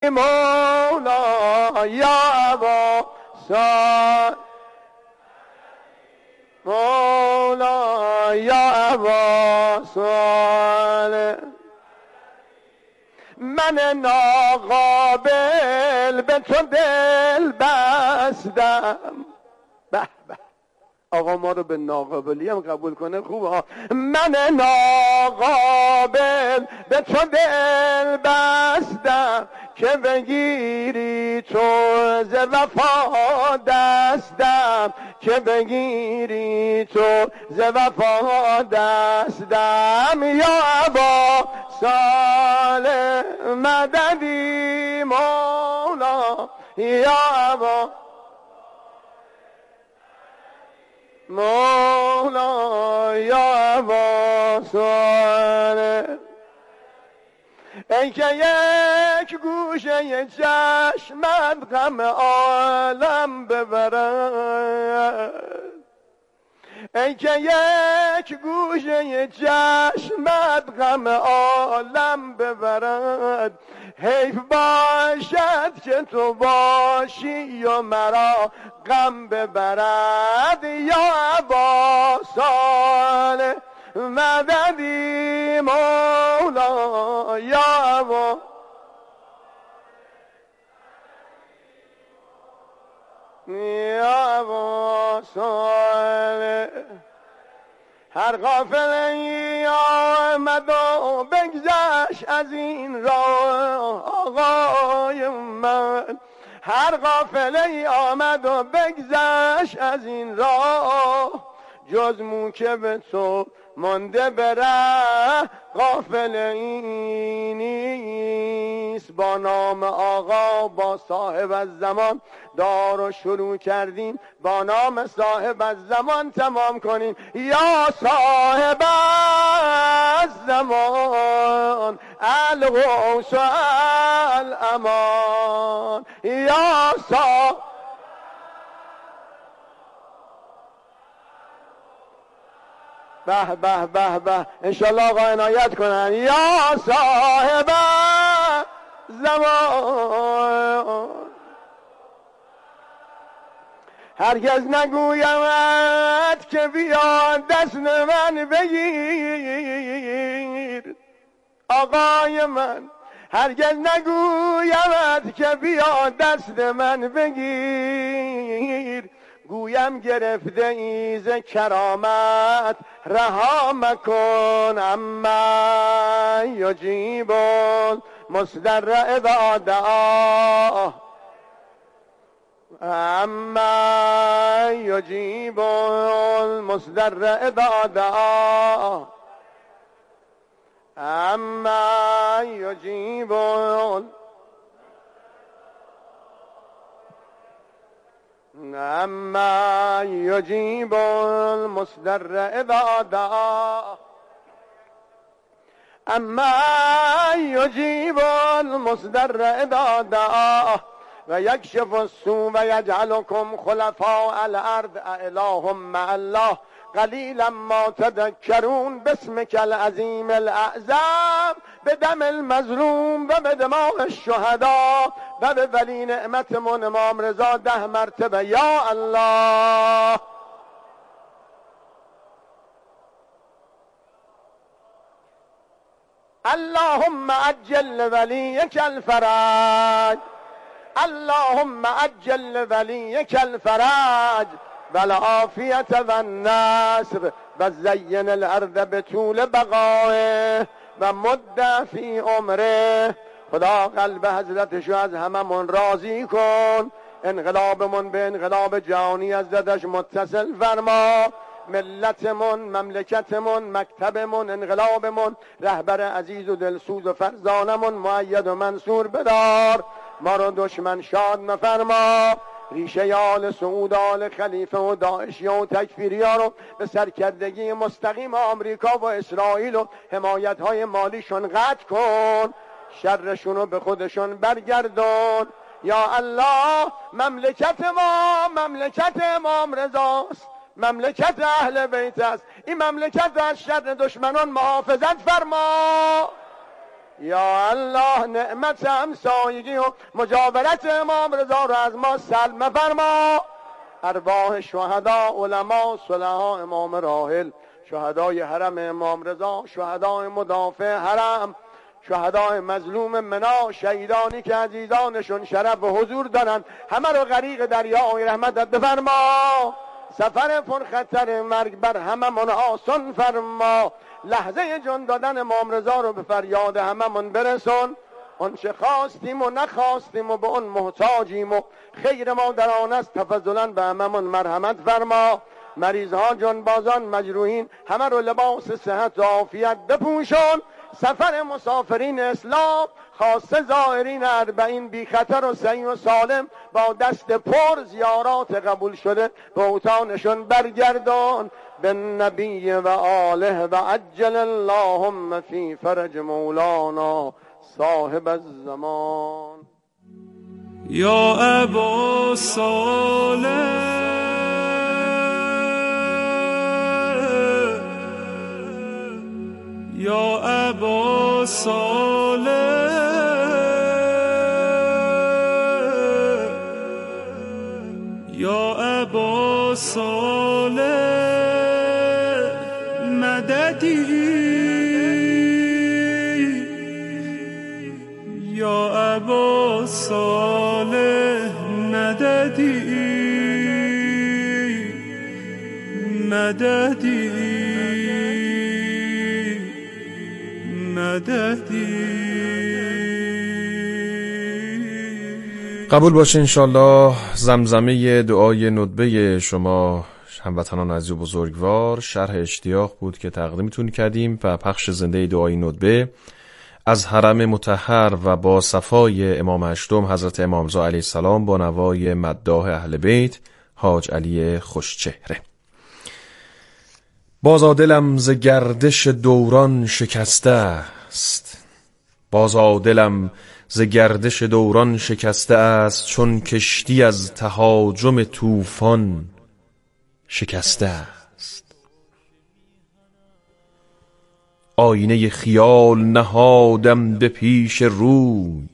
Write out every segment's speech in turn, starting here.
مولا یا ابا صالح مولا یا ابا صالح من ناقابل به تو دل بستم. به به آقا ما رو به ناقابلی هم قبول کنه خوبه. من ناقابل به تو دل بستم که بگیری تو ز وفا دستم که بگیری تو ز وفا دستم یا ابا صالح مددی مولا یا ابا مولا یا ابا صالح ای که یک گوشه چشمت غم عالم ببرد ای که یک گوشه چشمت غم عالم ببرد حیف باشد که تو باشی و مرا غم ببرد یا ابا صالح مددی مولا یا ابا یا ابا صالح هر غافلی آمد و بگذشت از این راه آقای من هر غافلی آمد و بگذشت از این راه جز مو که به تو مانده بره غافل نیست. با نام آقا با صاحب از زمان دار و شروع کردیم با نام صاحب از زمان تمام کنیم. یا صاحب از زمان الغوث الامان یا صاحب به به به به انشالله آقا عنایت کنن. یا صاحب زمان هرگز نگویمت که بیا دست من بگیر آقای من هرگز نگویمت که بیا دست من بگیر گویم گرفته ایز کرامت رها مکن اما یجیب مصدر اذا دعا اما یجیب مصدر اذا دعا اما یجیب اما یجیب المصدر اذا دعا اما یجیب المصدر اذا دعا و یکشف السوء و یجعلکم خلفاء الارض اله مع الله قلیلا ما تذکرون باسمک العظیم الاعظم بدم المظلوم و بدماء الشهداء و به ولی نعمتمون امام رضا 10 مرتبه یا الله. اللهم عجل ولیک الفرج اللهم عجل ولیک الفرج والعافیة والنصر و زین الارض بطول بقائه و مد فی عمره. خدا قلب حضرتشو از هممون راضی کن. انقلابمون به انقلاب جهانی از زدش متصل فرما. ملتمون، مملکتمون، مکتبمون، انقلابمون، رهبر عزیز و دلسوز و فرزانمون مؤید و منصور بدار. ما رو دشمن شاد مفرما. ریشه آل سعود، آل خلیفه و داعشی و تکفیری ها رو به سرکردگی مستقیم آمریکا و اسرائیل و حمایت های مالیشون قطع کن. شرشون رو به خودشون برگردون. یا الله مملکت ما مملکت امام رضاست، مملکت اهل بیت است. این مملکت از شر دشمنان محافظت فرما. یا الله نعمت همسایگی و مجاورت امام رضا رو از ما سلب مفرما. ارواح شهدا، علما، صلحا، امام راحل، شهدای حرم امام رضا، شهدای مدافع حرم، شهدای مظلوم منا، شهیدانی که عزیزانشون شرف و حضور دارن، همه رو غریق دریای رحمتت بفرما. سفر پرخطر مرگ بر هممون آسان فرما. لحظه جان دادن امام رضا رو به فریاد هممون برسون. اون چه خواستیم و نخواستیم و به اون محتاجیم و خیر ما در آن است، تفضلا به هممون مرحمت فرما. مریض ها، جانبازان، مجروحین، همه رو لباس صحت و عافیت بپوشون. سفر مسافرین اسلام، خاصه زائرین اربعین، بی خطر و صحیح و سالم با دست پر زیارات قبول شده به اوطانشون برگردان. به نبی و آله و عجل اللهم فی فرج مولانا صاحب الزمان. یا ابا صالح، یا ابا صالح، یا ابا صالح مددی، یا ابا صالح مددی، مددی، مددی. قبول باشه انشالله زمزمه دعای ندبه شما هموطنان عزیز و بزرگوار. شرح اشتیاق بود که تقدیمتون کردیم و پخش زنده دعای ندبه از حرم مطهر و با صفای امام هشتم حضرت امام رضا علیه السلام با نوای مداح اهل بیت حاج علی خوشچهره. بازا دلم ز گردش دوران شکسته است، بازا دلم ز گردش دوران شکسته است، چون کشتی از تهاجم طوفان شکسته است. آینه خیال نهادم به پیش روی،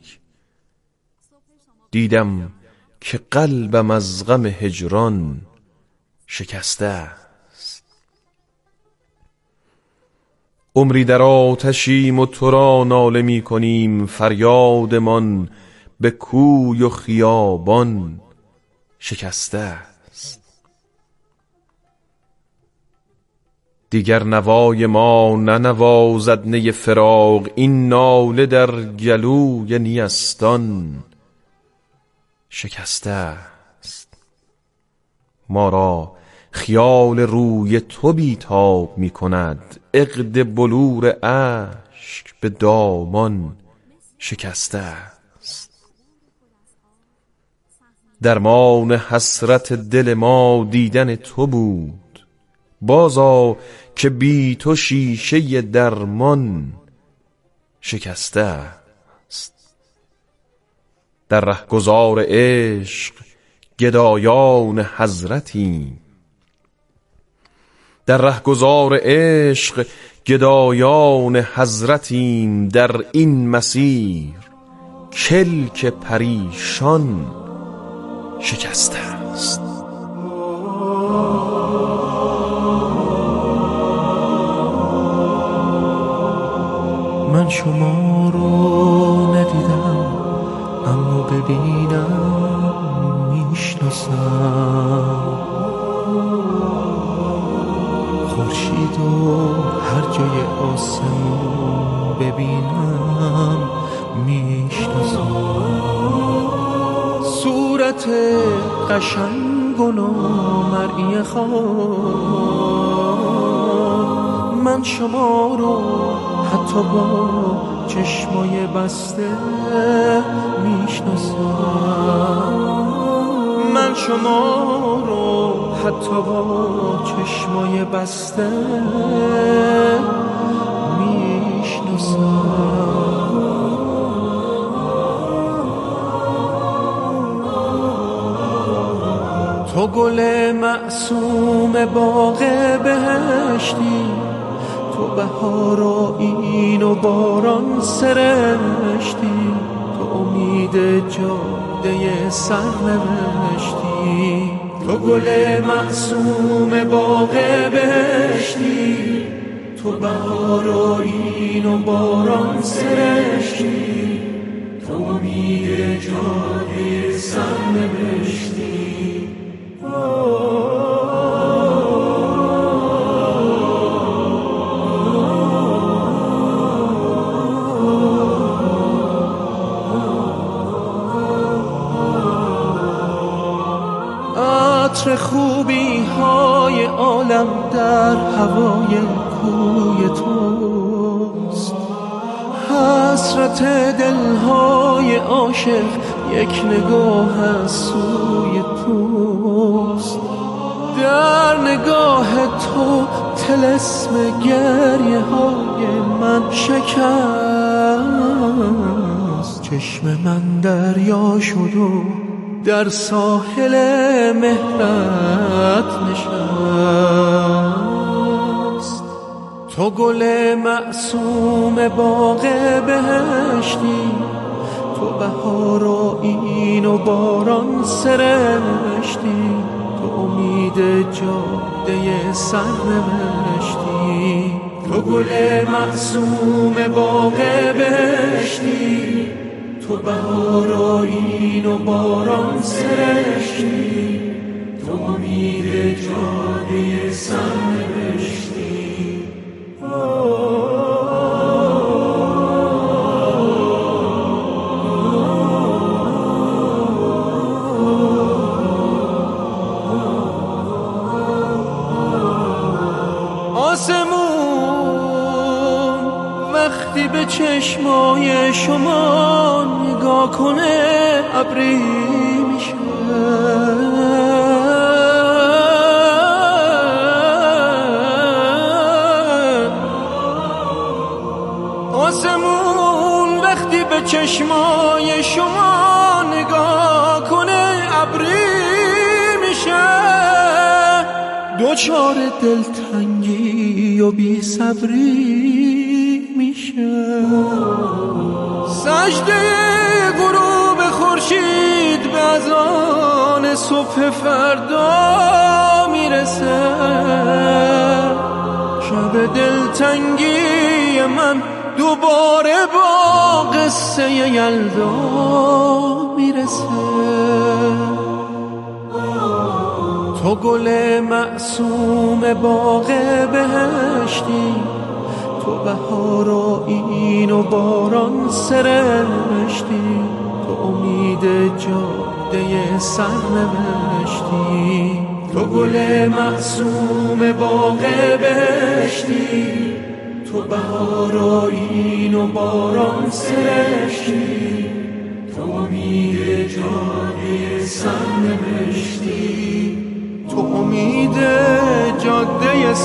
دیدم که قلبم از غم هجران شکسته است. عمری در آتشیم و تو را ناله می کنیم، فریادمان به کوی و خیابان شکسته است. دیگر نوای ما ننوازد نی فراق، این ناله در گلوی نیستان شکسته است. ما را خیال روی تو بیتاب می کند، عقد بلور اشک به دامان شکسته است. درمان حسرت دل ما دیدن تو بود، بازا که بی تو شیشه درمان شکسته است. در رهگذار عشق گدایان حضرتیم، در رهگذار عشق گدایان حضرتیم، در این مسیر کلک پریشان شکسته است. من شما رو ندیدم اما ببینم میشناسم، خورشید و هر جای آسمون ببینم میشناسم. صورت قشنگ و نامرئی خواب، من شما رو حتی با چشمای بسته میشناسم. من شما رو حتی با چشمای بسته میشناسم. تو گل معصوم باغ بهشتی، تو بهار آیین و باران سرشتی، تو امید جاده سرنوشتی، تو گل معصوم باغ بهشتی، تو بهار آیین و باران سرشتی، تو امید جاده سرنوشتی. عطر خوبی های عالم در هوای کوی توست، حسرت دلهای عاشق یک نگاه از سوی توست، در نگاه تو طلسم گریه های من شکست، چشم من دریا شد و در ساحل مهرت نشست، تو گل معصوم باغ بهشتی، تو بهار آیین و باران سرشتی، تو امید جاده سرنوشتی، تو گل معصوم باغ بهشتی، تو بهار آیین و باران سرشتی، تو امید جاده سرنوشتی. آسمون وقتی به چشمای شما نگاه کنه ابری میشه، آسمون وقتی به چشمای شما نگاه کنه ابری میشه، دوچار دلتنگی و بی صبری میشه، سجده غروب خورشید به اذان صبح فردا میرسه، شب دلتنگی من دوباره با قصه یلدا میرسه، تو گل معصوم باغ بهشتی، تو بهار آیین و باران سرشتی، تو امید جاده سرنوشتی، تو گل معصوم باغ بهشتی، تو بهار آیین و باران سرشتی، تو امید جاده سرنوشتی، تو امید جاده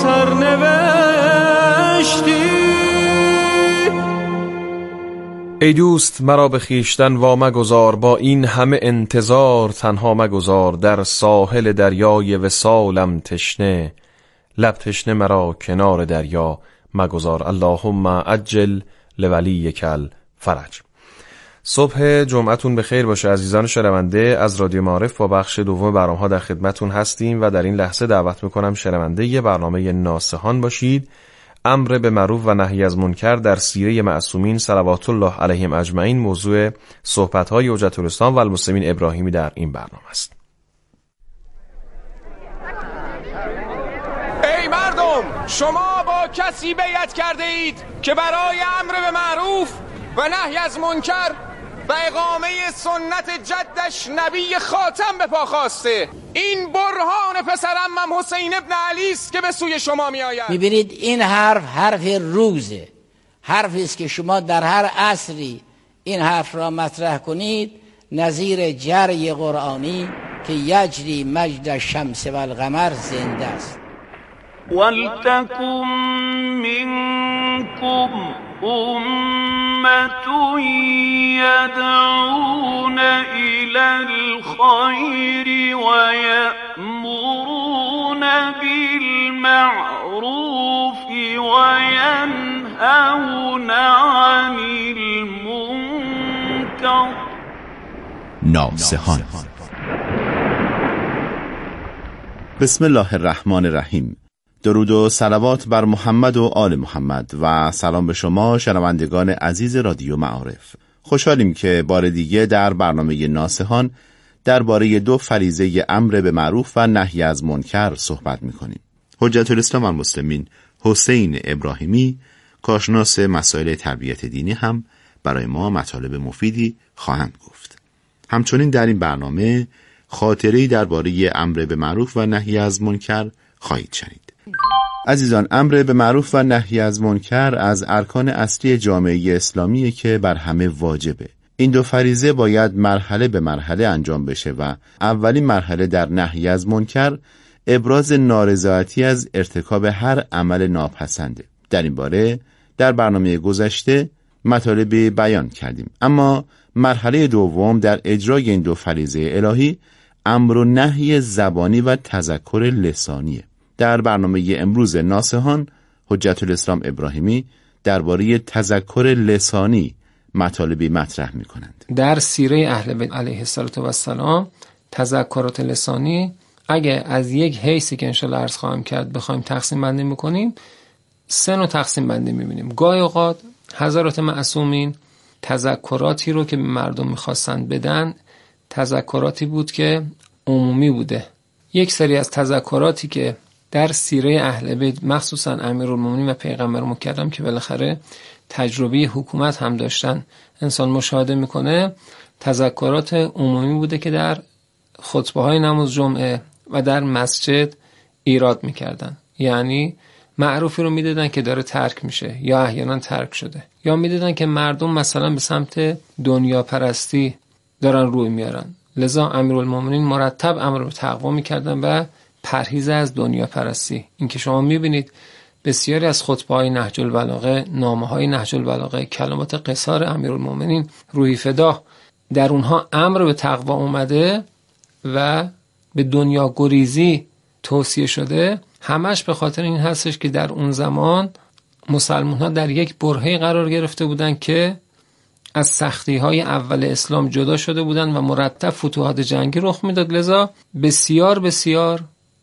سرنوشتی. ای دوست مرا به خویشتن وا مگذار، با این همه انتظار تنها مگذار، در ساحل دریای وصالم تشنه، لب تشنه مرا کنار دریا مگذار، اللهم عجل لولیک الفرج. صبح جمعتون به خیر باشه عزیزان شنونده. از رادیو معارف با بخش دوم برنامه‌ها در خدمتتون هستیم و در این لحظه دعوت میکنم شنونده برنامه ناصحان باشید. امر به معروف و نهی از منکر در سیره معصومین صلوات الله علیهم اجمعین موضوع صحبت‌های حجت الاسلام و المسلمین ابراهیمی در این برنامه است. ای مردم، شما با کسی بیعت کرده اید که برای امر به معروف و نهی از منکر و اقامه سنت جدش نبی خاتم به پا خواسته. این برهان پسرعمم حسین ابن علی است که به سوی شما می آید. میبینید این حرف روزه، حرفی است که شما در هر عصری این حرف را مطرح کنید نظیر جری قرآنی که یجری مجد الشمس و القمر زنده است. ولتکن منکم امة يدعون إلى الخير ويأمرون بالمعروف وینهون عن المنکر. ناصحان. بسم الله الرحمن الرحیم. درود و صلوات بر محمد و آل محمد و سلام به شما شنوندگان عزیز رادیو معارف. خوشحالیم که بار دیگه در برنامه ناصحان درباره دو فریضه امر به معروف و نهی از منکر صحبت می‌کنیم. حجت الاسلام المسلمین حسین ابراهیمی، کارشناس مسائل تربیت دینی، هم برای ما مطالب مفیدی خواهند گفت. همچنین در این برنامه خاطره‌ای درباره امر به معروف و نهی از منکر خواهید شنید. عزیزان، امر به معروف و نهی از منکر از ارکان اصلی جامعه اسلامیه که بر همه واجبه. این دو فریضه باید مرحله به مرحله انجام بشه و اولین مرحله در نهی از منکر ابراز نارضایتی از ارتکاب هر عمل ناپسنده. در این باره در برنامه گذشته مطالبی بیان کردیم، اما مرحله دوم در اجرای این دو فریضه الهی امر و نهی زبانی و تذکر لسانیه. در برنامه امروز ناصحان حجت الاسلام ابراهیمی درباره تذکر لسانی مطالبی مطرح می‌کنند. در سیره اهل بیت علیه السلام تذکرات لسانی اگه از یک حیثی که انشاءالله عرض خواهم کرد بخوایم تقسیم بندی می‌کنیم، سه نوع تقسیم بندی می‌بینیم. گاهی اوقات حضرات معصومین تذکراتی رو که مردم می‌خواستن بدن تذکراتی بود که عمومی بوده. یک سری از تذکراتی که در سیره اهل بیت مخصوصا امیرالمومنین و پیغمبر مکرم که بالاخره تجربه حکومت هم داشتن انسان مشاهده میکنه، تذکرات عمومی بوده که در خطبه های نماز جمعه و در مسجد ایراد میکردن. یعنی معروفی رو میدادن که داره ترک میشه یا احیانا ترک شده، یا میدادن که مردم مثلا به سمت دنیا پرستی دارن روی میارن. لذا امیرالمومنین مرتب امر به تقوا میکردن و پرهیز از دنیا پرستی. این که شما میبینید بسیاری از خطبه‌های نهج البلاغه، نامه‌های نهج البلاغه، کلمات قصار امیرالمومنین روحی فدا، در اونها امر به تقوا اومده و به دنیا گریزی توصیه شده. همش به خاطر این هستش که در اون زمان مسلمان‌ها در یک برهه قرار گرفته بودن که از سختی‌های اول اسلام جدا شده بودن و مرتب فتوحات جنگی رخ میداد. لذا بسیار بسیار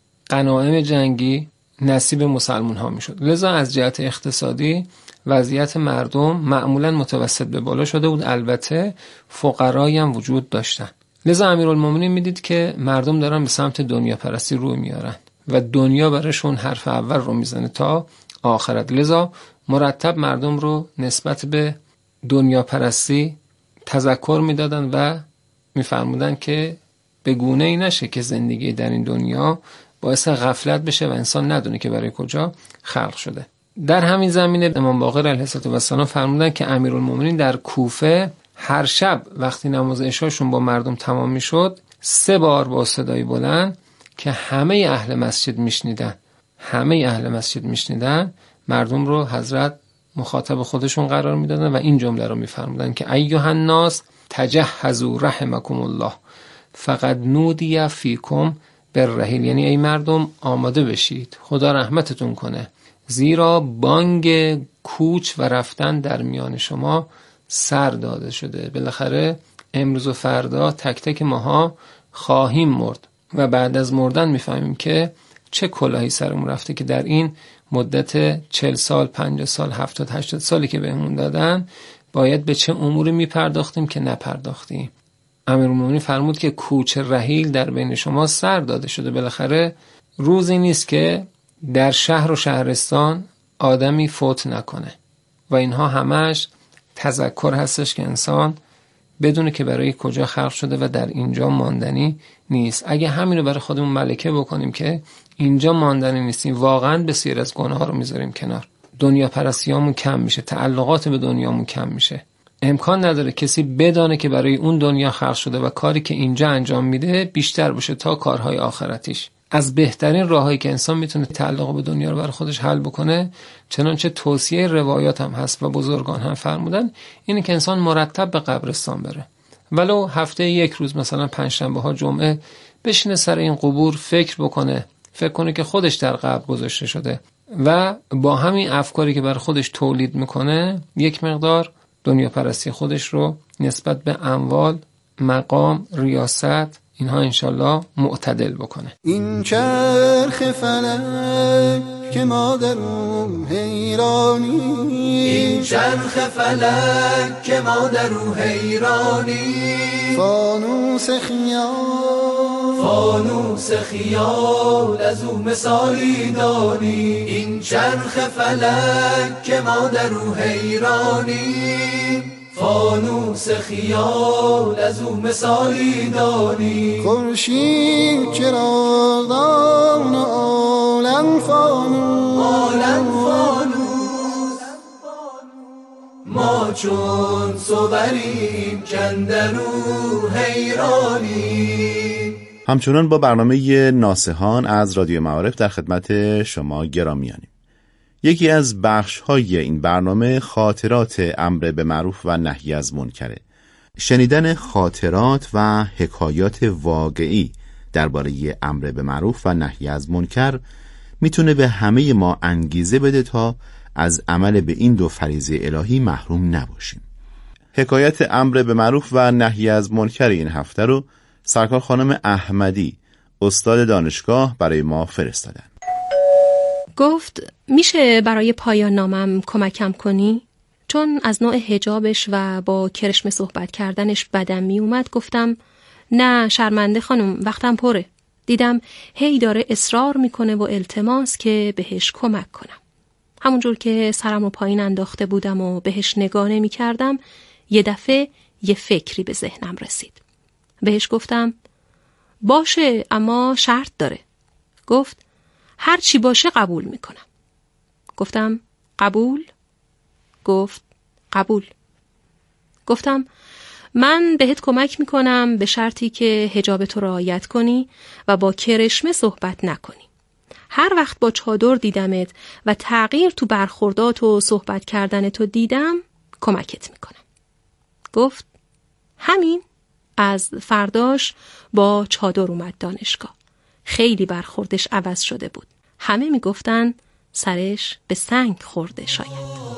غنایم جنگی نصیب مسلمان ها می شد. لذا از جهت اقتصادی وضعیت مردم معمولا متوسط به بالا شده بود، البته فقرایی هم وجود داشتن. لذا امیرالمومنین میدید که مردم دارن به سمت دنیا پرستی روی میارن و دنیا براشون حرف اول رو میزنه تا آخرت. لذا مرتب مردم رو نسبت به دنیا پرستی تذکر میدادن و میفرمودن که به گونه ای نشه که زندگی در این دنیا باعث غفلت بشه و انسان ندونه که برای کجا خلق شده. در همین زمینه امام باقر علیه السلام فرمودن که امیرالمومنین در کوفه هر شب وقتی نماز عشاشون با مردم تمام میشد 3 بار با صدای بلند که همه اهل مسجد میشنیدن مردم رو حضرت مخاطب خودشون قرار میدادن و این جمله رو میفرمودن که ایها الناس تجهزوا رحمکم الله فقد نودی فیکم بالرحیل. یعنی ای مردم آماده بشید، خدا رحمتتون کنه، زیرا بانگ کوچ و رفتن در میان شما سر داده شده. بالاخره امروز و فردا تک تک ماها خواهیم مرد و بعد از مردن میفهمیم که چه کلاهی سرمون رفته که در این مدت 40 سال 50 سال 70 80 سالی که بهمون دادن باید به چه اموری میپرداختیم که نپرداختیم. امیرالمومنین فرمود که کوچ رحیل در بین شما سر داده شده. بالاخره روزی نیست که در شهر و شهرستان آدمی فوت نکنه و اینها همش تذکر هستش که انسان بدونه که برای کجا خلق شده و در اینجا ماندنی نیست. اگه همین رو برای خودمون ملکه بکنیم که اینجا ماندنی نیستیم، واقعا بسیار از گناه ها رو میذاریم کنار، دنیا پرستیامون کم میشه، تعلقات به دنیامون کم میشه. امکان نداره کسی بدانه که برای اون دنیا خلق شده و کاری که اینجا انجام میده بیشتر باشه تا کارهای آخرتیش. از بهترین راهایی که انسان میتونه تعلق به دنیا رو برای خودش حل بکنه، چنانچه توصیه روایات هم هست و بزرگان هم فرمودن، اینه که انسان مرتب به قبرستان بره، ولو هفته 1 روز مثلا 5 شنبه ها جمعه بشینه سر این قبور فکر کنه که خودش در قبر گذاشته شده. و با همین افکاری که برای خودش تولید میکنه یک مقدار دنیا پرستی خودش رو نسبت به اموال، مقام، ریاست، اینها انشالله معتدل بکنه. این چرخ فلک که ما در اون حیرانی، این چرخ فلک که ما در اون حیرانی، فانوس خیال، فانوس خیال از اون مثالی دانی، این چرخ فلک که ما در اون حیرانی، فانوس خیال از اون مثالی دانی، خورشید چراغدان عالم فانوس، عالم فانوس، ما چون صبریم کندرو حیرانی. همچنان با برنامه ناصحان از رادیو معارف در خدمت شما گرامیانیم. یکی از بخش‌های این برنامه خاطرات امر به معروف و نهی از منکره. شنیدن خاطرات و حکایات واقعی درباره امر به معروف و نهی از منکر میتونه به همه ما انگیزه بده تا از عمل به این دو فریضه الهی محروم نباشیم. حکایت امر به معروف و نهی از منکر این هفته رو سرکار خانم احمدی، استاد دانشگاه، برای ما فرستادن. گفت میشه برای پایان نامم کمکم کنی؟ چون از نوع حجابش و با کرشمه صحبت کردنش بدم می اومد گفتم نه شرمنده خانم، وقتم پره. دیدم هی داره اصرار میکنه و التماس که بهش کمک کنم. همونجور که سرم رو پایین انداخته بودم و بهش نگاه نمی کردم یه دفعه یه فکری به ذهنم رسید. بهش گفتم باشه اما شرط داره. گفت هر چی باشه قبول میکنم. گفتم قبول؟ گفت قبول. گفتم من بهت کمک میکنم به شرطی که حجاب تو رعایت کنی و با کرشمه صحبت نکنی. هر وقت با چادر دیدمت و تغییر تو برخوردات و صحبت کردن تو دیدم کمکت میکنم. گفت همین. از فرداش با چادر اومد دانشگاه. خیلی برخوردش عوض شده بود. همه میگفتن سرش به سنگ خورده شاید.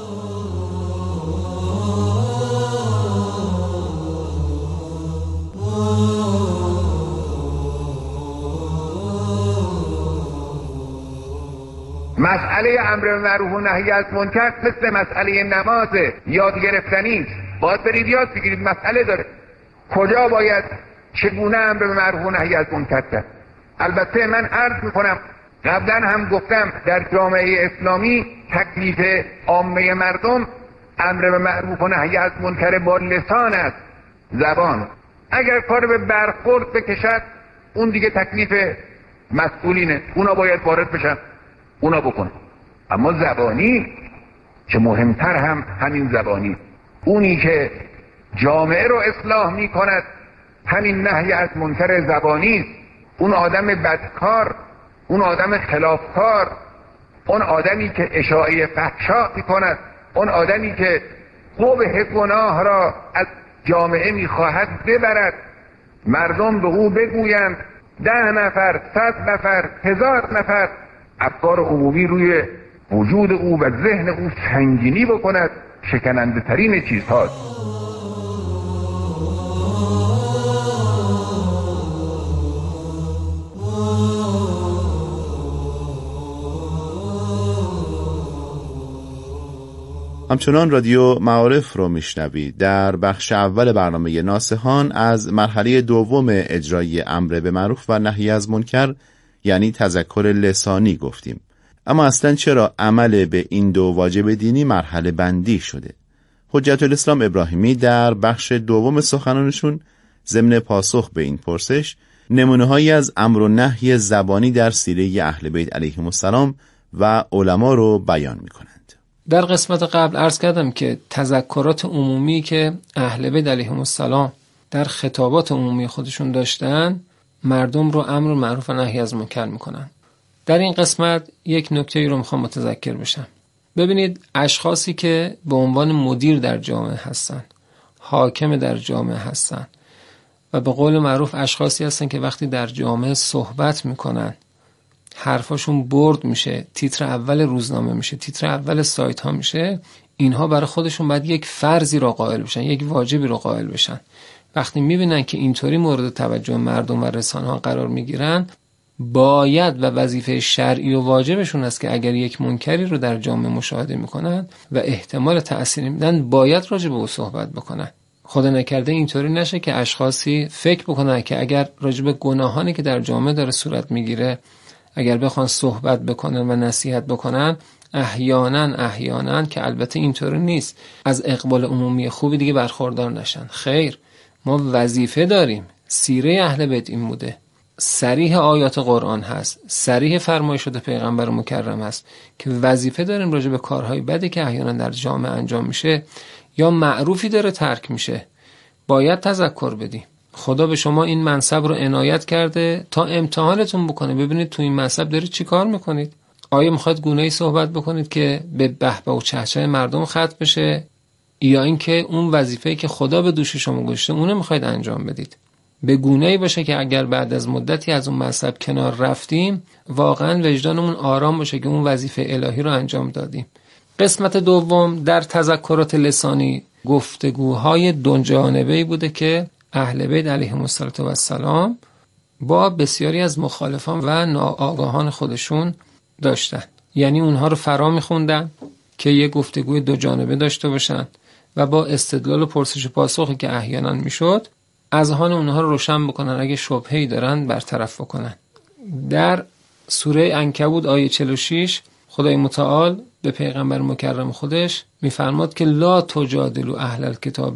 مسئله امر به معروف و نهی از منکر مثل مسئله نماز یاد گرفتنی، باید برید یاد بگیرید. مسئله داره کجا باید چگونه امر به معروف و نهی از منکر کرد. البته من عرض میکنم، قبلا هم گفتم، در جامعه اسلامی تکلیف عامه مردم امر به معروف و نهی از منکر با لسان است، زبان. اگر کار به برخورد بکشد اون دیگه تکلیف مسئولینه، اونا باید وارد بشن، اونا بکن. اما زبانی که مهمتر هم همین زبانی، اونی که جامعه رو اصلاح می کند همین نهی از منکر زبانی است. اون آدم بدکار، اون آدم خلافکار، اون آدمی که اشاعه فحشا می کند، اون آدمی که قبح گناه را از جامعه می خواهد ببرد، مردم به او بگویند 10 نفر، 100 نفر، 1000 نفر افکار عمومی روی وجود او و ذهن او سنگینی بکند، شکننده ترین چیز هاست. همچنان رادیو معارف رو میشنوید. در بخش اول برنامه ناصحان از مرحله دوم اجرای امر به معروف و نهی از منکر یعنی تذکر لسانی گفتیم. اما اصلا چرا عمل به این دو واجب دینی مرحله بندی شده؟ حجت الاسلام ابراهیمی در بخش دوم سخنانشون ضمن پاسخ به این پرسش نمونه‌هایی از امر و نهی زبانی در سیره اهل بیت علیهم السلام و علما رو بیان می‌کنند. در قسمت قبل عرض کردم که تذکرات عمومی که اهل بیت علیهم السلام در خطابات عمومی خودشون داشتن مردم رو امر معروف و نهی از منکر میکنن. در این قسمت یک نکته رو میخوام متذکر بشم. ببینید اشخاصی که به عنوان مدیر در جامعه هستن، حاکم در جامعه هستن و به قول معروف اشخاصی هستن که وقتی در جامعه صحبت میکنن حرفاشون برد میشه، تیتر اول روزنامه میشه، تیتر اول سایت ها میشه، اینها برای خودشون باید یک فرضی رو قائل بشن، یک واجبی رو قائل بشن. وقتی میبینن که اینطوری مورد توجه مردم و رسانه ها قرار میگیرن، باید و وظیفه شرعی و واجبشون است که اگر یک منکری رو در جامعه مشاهده میکنن و احتمال تأثیر میدن، باید راجع به او صحبت بکنن. خدا نکرده اینطوری نشه که اشخاصی فکر بکنن که اگر راجع به گناهانی که در جامعه داره صورت میگیره اگر بخوان صحبت بکنن و نصیحت بکنن، احیانا که البته اینطوری نیست، از اقبال عمومی خوبی دیگه برخوردار نشن. خیر، ما وظیفه داریم. سیره اهل بیت این بوده، صریح آیات قرآن هست، صریح فرمایشات پیغمبر مکرم هست که وظیفه داریم راجع به کارهای بدی که احیانا در جامعه انجام میشه یا معروفی داره ترک میشه باید تذکر بدیم. خدا به شما این منصب رو عنایت کرده تا امتحانتون بکنه، ببینید تو این منصب دارید چی کار میکنید. آیا میخواید گونه‌ای صحبت بکنید که به بهبه و چهچه مردم ختم بشه، یا اینکه اون وظیفه‌ای که خدا به دوش شما گذاشته اونو میخواید انجام بدید؟ به گونه‌ای باشه که اگر بعد از مدتی از اون منصب کنار رفتیم واقعا وجدانمون آرام باشه که اون وظیفه الهی رو انجام دادیم. قسمت دوم در تذکرات لسانی گفتگوهای دوجانبه‌ای بوده که اهل بیت علیهم السلام با بسیاری از مخالفان و ناآگاهان خودشون داشتن. یعنی اونها رو فرا می‌خوندن که یه گفتگوی دو جانبه داشته باشن و با استدلال و پرسش و پاسخی که احیانا میشد اذهان اونها رو روشن بکنن، اگه شبهه‌ای دارن برطرف بکنن. در سوره عنکبوت آیه 46 خدای متعال به پیغمبر مکرم خودش میفرماد که لا تجادلوا اهل الکتاب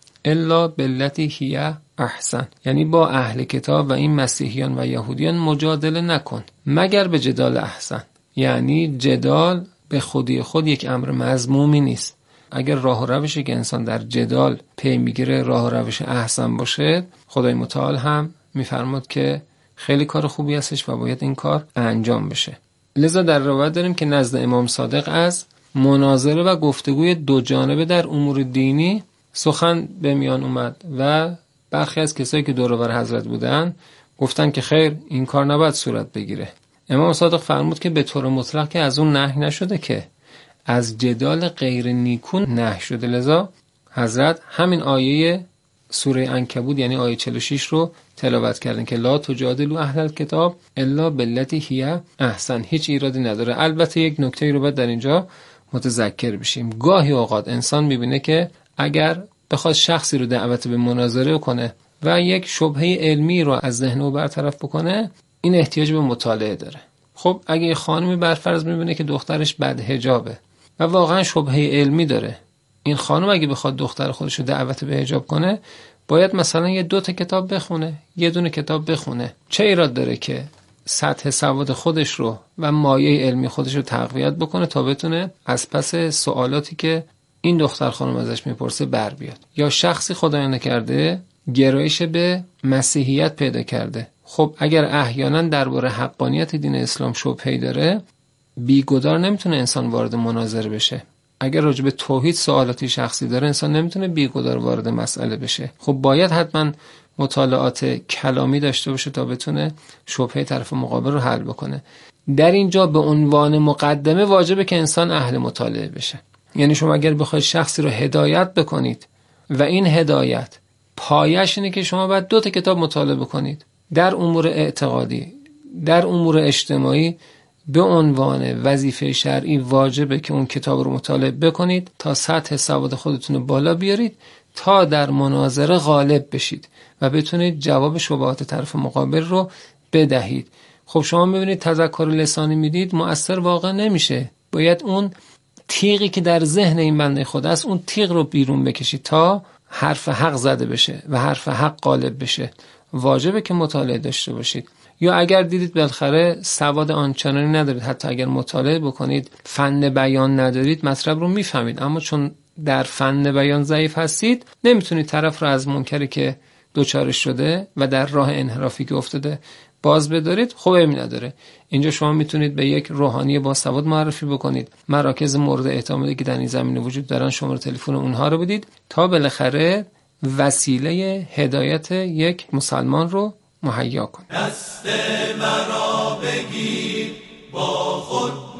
الا باللتی هی احسن، یعنی با اهل کتاب و این مسیحیان و یهودیان مجادله نکن مگر به جدال احسن. یعنی جدال به خودی خود یک امر مذمومی نیست. اگر راه و روشی که انسان در جدال پی میگیره راه و روش احسن باشه، خدای متعال هم میفرماد که خیلی کار خوبی هستش و باید این کار انجام بشه. لذا در روایت داریم که نزد امام صادق از مناظره و گفتگوی دو جانبه در امور دینی سخن به میان اومد و برخی از کسایی که دور و بر حضرت بودن گفتن که خیر این کار نباید صورت بگیره. امام صادق فرمود که به طور مطلق که از اون نهی نشده، که از جدال غیر نیکون نهی شده. لذا حضرت همین آیه سوره عنکبوت یعنی آیه 46 رو تلاوت کردن که لا تجادلوا اهل الکتاب الا باللتی هی احسن. هیچ ایرادی نداره. البته یک نکته رو باید در اینجا متذکر بشیم. گاهی اوقات انسان میبینه که اگر بخواد شخصی رو دعوت به مناظره کنه و یک شبهه علمی رو از ذهن او برطرف بکنه، این احتیاج به مطالعه داره. خب اگه یه خانمی برفرض میبینه که دخترش بد حجابه و واقعا شبهه علمی داره، این خانم اگه بخواد دختر خودش رو دعوت به حجاب کنه باید مثلا یه 2 کتاب بخونه، یه دونه کتاب بخونه. چه ایراد داره که سطح سواد خودش رو و مایه علمی خودش رو تقویت بکنه تا بتونه از پس سوالاتی که این دختر خانم ازش میپرسه بر بیاد. یا شخصی خدای نکرده گرایش به مسیحیت پیدا کرده، خب اگر احیانا درباره حقانیت دین اسلام شبهه‌ای داره، بیگدار نمیتونه انسان وارد مناظره بشه. اگر راجع به توحید سوالاتی شخصی داره، انسان نمیتونه بیگدار وارد مسئله بشه. خب باید حتما مطالعات کلامی داشته باشه تا بتونه شبهه طرف مقابل رو حل بکنه. در اینجا به عنوان مقدمه واجبه که انسان اهل مطالعه بشه. یعنی شما اگر بخواید شخصی رو هدایت بکنید و این هدایت پایش اینه که شما باید 2 کتاب مطالعه بکنید در امور اعتقادی، در امور اجتماعی، به عنوان وظیفه شرعی واجبه که اون کتاب رو مطالعه بکنید تا سطح سواد خودتون رو بالا بیارید تا در مناظره غالب بشید و بتونید جواب شبهات طرف مقابل رو بدهید. خب شما میبینید تذکر لسانی میدید مؤثر واقع نمیشه. باید اون تیغی که در ذهن این بنده خدا است اون تیغ رو بیرون بکشید تا حرف حق زده بشه و حرف حق غالب بشه. واجبه که مطالعه داشته باشید. یا اگر دیدید بالاخره سواد آنچنانی ندارید، حتی اگر مطالعه بکنید فن بیان ندارید، مطلب رو میفهمید اما چون در فن بیان ضعیف هستید نمیتونید طرف رو از منکری که دوچارش شده و در راه انحرافی که افتاده باز بدارید. خب ایمی نداره. اینجا شما میتونید به یک روحانی با سواد معرفی بکنید، مراکز مورد اعتمادی که در این زمینه وجود دارن شماره تلفن اونها رو بدید تا بالاخره وسیله هدایت یک مسلمان رو مهیا کنید. دست مرا بگیر با خود